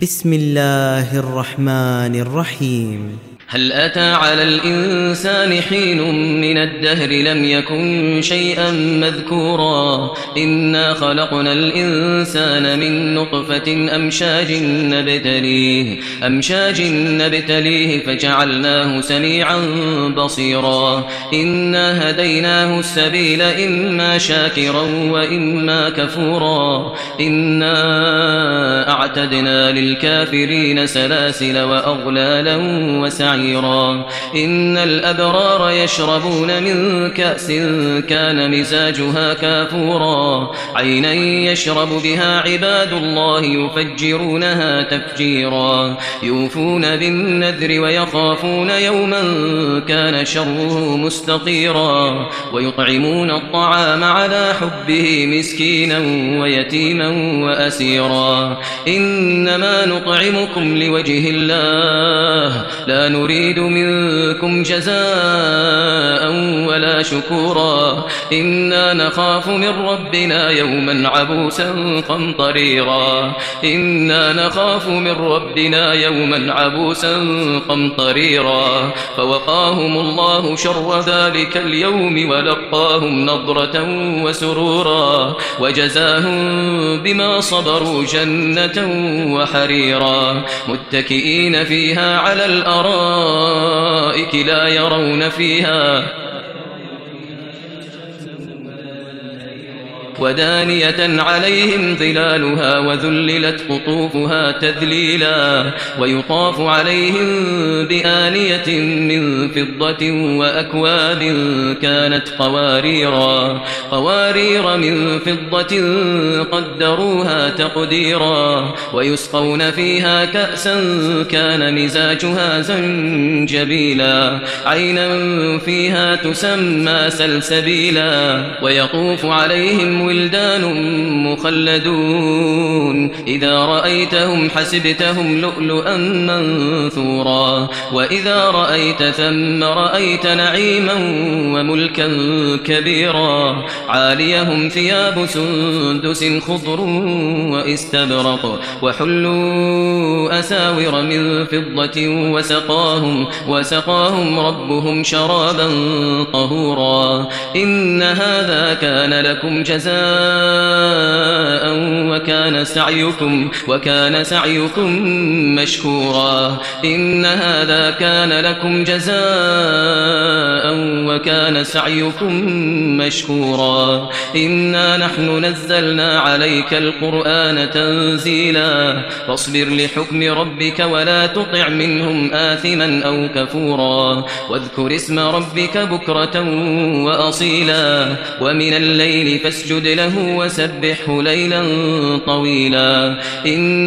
بسم الله الرحمن الرحيم. هل أتى على الإنسان حين من الدهر لم يكن شيئا مذكورا إنا خلقنا الإنسان من نطفة أمشاج نبتليه فجعلناه سميعا بصيرا إنا هديناه السبيل إما شاكرا وإما كفورا إنا أعتدنا للكافرين سلاسل وأغلالا وسعيرا إن الأبرار يشربون من كأس كان مزاجها كافورا عينا يشرب بها عباد الله يفجرونها تفجيرا يوفون بالنذر ويخافون يوما كان شره مستطيرا ويطعمون الطعام على حبه مسكينا ويتيما وأسيرا إنما نطعمكم لوجه الله لا نريد منكم جزاء ولا شكورا إنا نخاف من ربنا يوما عبوسا قمطريرا فوقاهم الله شر ذلك اليوم ولقاهم نضرة وسرورا وجزاهم بما صبروا جنة وحريرا متكئين فيها على الأرائك لا يرون فيها ودانية عليهم ظلالها وذللت قطوفها تذليلا ويطاف عليهم بآنية من فضة وأكواب كانت قوارير من فضة قدروها تقديرا ويسقون فيها كأسا كان مزاجها زنجبيلا عينا فيها تسمى سلسبيلا ويطوف عليهم ولدان مخلدون إذا رأيتهم حسبتهم لؤلؤا منثورا وإذا رأيت ثم رأيت نعيما وملكا كبيرا عاليهم ثياب سندس خضر واستبرق وحلوا أساور من فضة وسقاهم ربهم شرابا طهورا إن هذا كان لكم جزاء وكان سعيكم مشكورا إن هذا كان لكم جزاء وكان سعيكم مشكورا إنا نحن نزلنا عليك القرآن تنزيلا فاصبر لحكم ربك ولا تطع منهم آثما أو كفورا واذكر اسم ربك بكرة وأصيلا ومن الليل فاسجد له وسبحه ليلا طويلا إن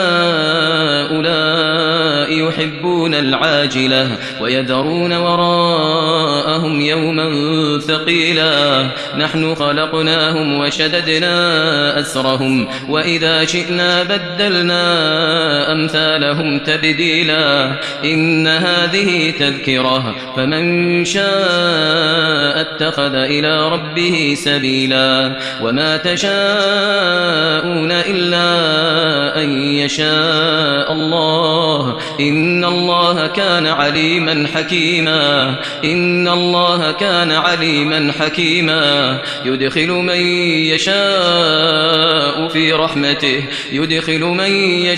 هؤلاء يحبون العاجلة ويذرون وراءهم يوما ثقيلا نحن خلقناهم وشددنا أسرهم وإذا شئنا بدلنا أمثالهم تبديلا إن هذه تذكرة فمن شاء اتخذ إلى ربه سبيلا وما تشاءون إلا أن يشاء الله إن الله كان عليما حكيما يدخل من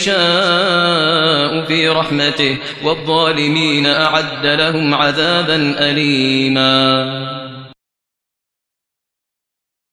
يشاء في رحمته والظالمين أعد لهم عذابا أليما.